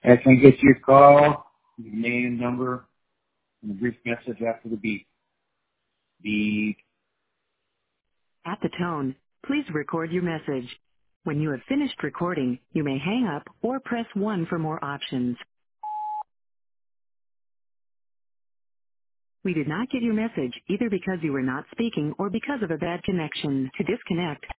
I can get your call, your name, number, and a brief message after the beep. Beep. At the tone, please record your message. When you have finished recording, you may hang up or press 1 for more options. We did not get your message either because you were not speaking or because of a bad connection. To disconnect,